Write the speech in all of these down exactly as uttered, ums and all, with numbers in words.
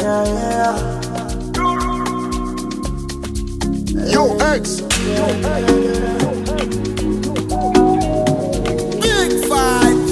yeah, yeah. Yo, X. Big five.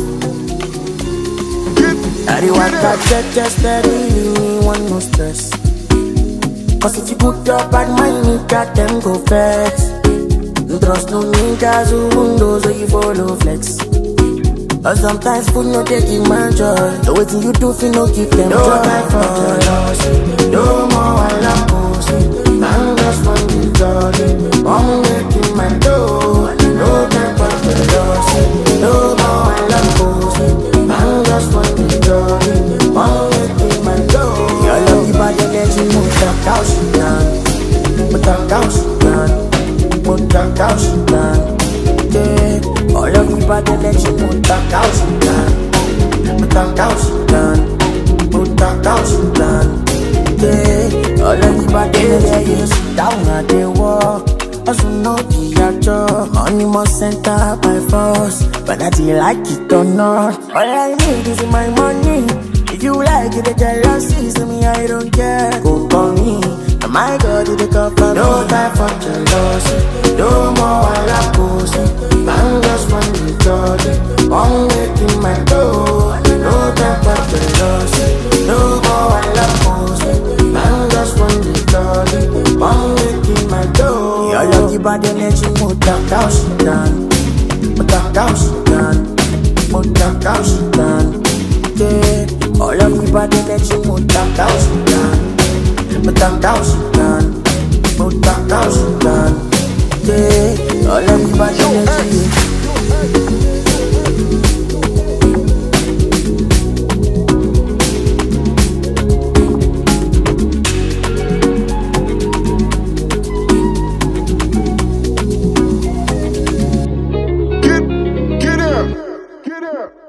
I do want that check, just steady, me want no stress. Cause if you put your bad mind, you got them go flex. You trust no niggas who knows where you follow flex. Or sometimes food no take you my joy. So what you do if you no give them no joy? No time for jealousy, no more I love pussy. Man just want the joy, I'm making my dough. No time for jealousy, no more I love pussy. Man just want the joy, I'm making my dough. Your love the body that you move that house down, put that house down, put that house down. Yeah, all of me body let you put that house down, put that house down, put that house down. Yeah, all of me body let you sit down at the wall. Also know the actor, money must enter by force, but I feel like it or not. All I need is my money. If you like it, the jealousy, so me I don't care. Go call me, and my God, the cover. No time for jealousy, no more I love pussy. Man just want the joy, I'm making my dough. No time for jealousy, no more I love pussy. Man just want the joy, I'm making my dough. Your love the body let you put that house down, put that house down, put that house down. Yeah, all of me body let you put that house down, put that house down, put that house down. Yeah, all of me body let you